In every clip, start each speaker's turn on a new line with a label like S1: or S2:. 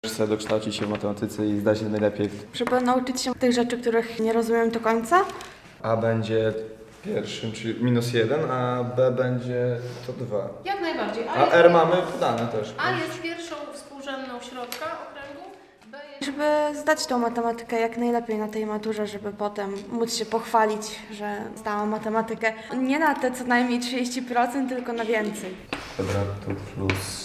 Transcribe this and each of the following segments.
S1: Chcę dokształcić się w matematyce i zdać najlepiej.
S2: Żeby nauczyć się tych rzeczy, których nie rozumiem do końca.
S1: A będzie pierwszym, czyli -1, a B będzie to 2.
S3: Jak najbardziej.
S1: A R mamy podane też.
S3: A jest pierwszą współrzędną środka okręgu. B jest...
S2: Żeby zdać tą matematykę jak najlepiej na tej maturze, żeby potem móc się pochwalić, że zdałam matematykę. Nie na te co najmniej 30%, tylko na więcej.
S1: Kwadratu plus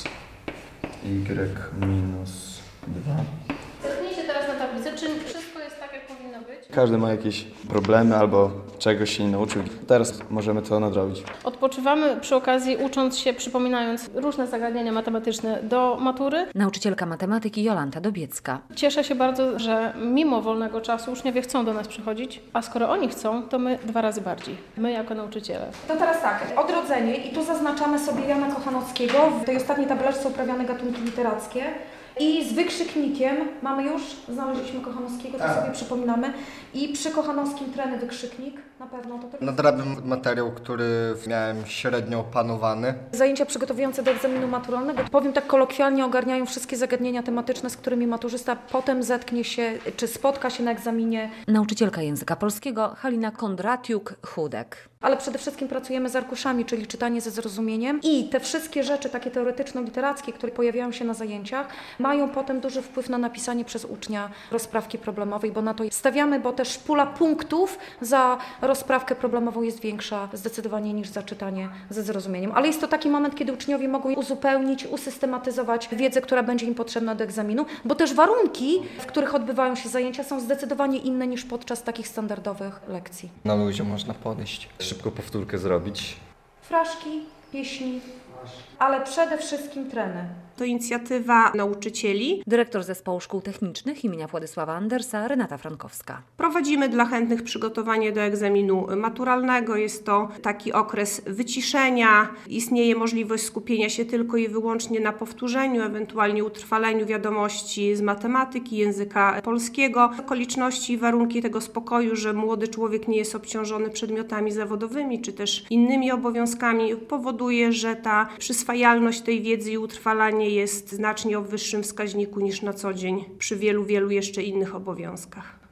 S1: Y minus 2.
S3: Zerknijcie teraz na tablicę, czy wszystko jest tak, jak powinno być.
S1: Każdy ma jakieś problemy albo czegoś się nie nauczył. Teraz możemy to nadrobić.
S3: Odpoczywamy przy okazji, ucząc się, przypominając różne zagadnienia matematyczne do matury.
S4: Nauczycielka matematyki Jolanta Dobiecka.
S3: Cieszę się bardzo, że mimo wolnego czasu uczniowie chcą do nas przychodzić, a skoro oni chcą, to my 2 razy bardziej. My jako nauczyciele.
S5: To teraz tak, odrodzenie i tu zaznaczamy sobie Jana Kochanowskiego. W tej ostatniej tabeleczce uprawiane gatunki literackie. I z wykrzyknikiem mamy już, znaleźliśmy Kochanowskiego, to sobie przypominamy. I przy Kochanowskim treny wykrzyknik, na pewno to tego.
S6: Nadrabiam materiał, który miałem średnio opanowany.
S5: Zajęcia przygotowujące do egzaminu maturalnego, powiem tak kolokwialnie, ogarniają wszystkie zagadnienia tematyczne, z którymi maturzysta potem zetknie się, czy spotka się na egzaminie.
S4: Nauczycielka języka polskiego Halina Kondratiuk-Chudek.
S5: Ale przede wszystkim pracujemy z arkuszami, czyli czytanie ze zrozumieniem. I te wszystkie rzeczy takie teoretyczno-literackie, które pojawiają się na zajęciach, mają potem duży wpływ na napisanie przez ucznia rozprawki problemowej, bo na to stawiamy, bo też pula punktów za rozprawkę problemową jest większa zdecydowanie niż za czytanie ze zrozumieniem. Ale jest to taki moment, kiedy uczniowie mogą uzupełnić, usystematyzować wiedzę, która będzie im potrzebna do egzaminu, bo też warunki, w których odbywają się zajęcia, są zdecydowanie inne niż podczas takich standardowych lekcji.
S6: Na luzie można podejść, szybko powtórkę zrobić.
S5: Fraszki, pieśni, ale przede wszystkim treny.
S7: To inicjatywa nauczycieli.
S4: Dyrektor Zespołu Szkół Technicznych imienia Władysława Andersa, Renata Frankowska.
S7: Prowadzimy dla chętnych przygotowanie do egzaminu maturalnego. Jest to taki okres wyciszenia. Istnieje możliwość skupienia się tylko i wyłącznie na powtórzeniu, ewentualnie utrwaleniu wiadomości z matematyki, języka polskiego. Okoliczności i warunki tego spokoju, że młody człowiek nie jest obciążony przedmiotami zawodowymi czy też innymi obowiązkami, powoduje, że ta przyswajalność tej wiedzy i utrwalanie jest znacznie o wyższym wskaźniku niż na co dzień przy wielu jeszcze innych obowiązkach.